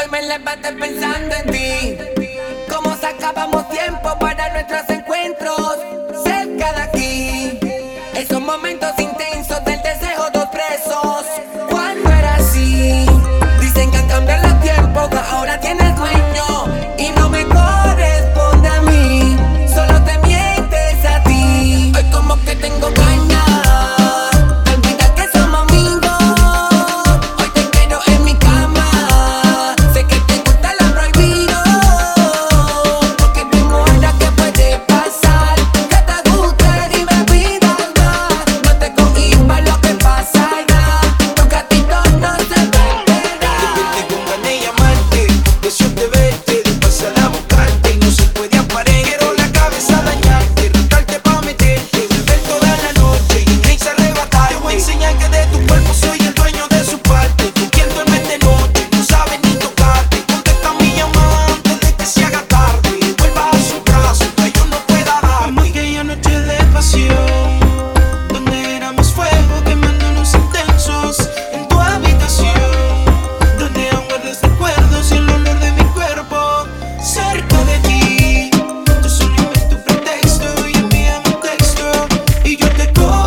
hoy me levanté pensando en ti. Cómo sacábamos tiempo para nuestros encuentros cerca de aquí. Esos momentos intensos del deseo, dos presos. Cuando era así, dicen que han cambiado los tiempos, que ahora tienes dueño y no me corresponde a mí. Solo te mientes a ti. Hoy como que tengo ganas.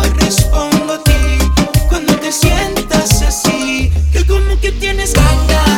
Tienes ganas.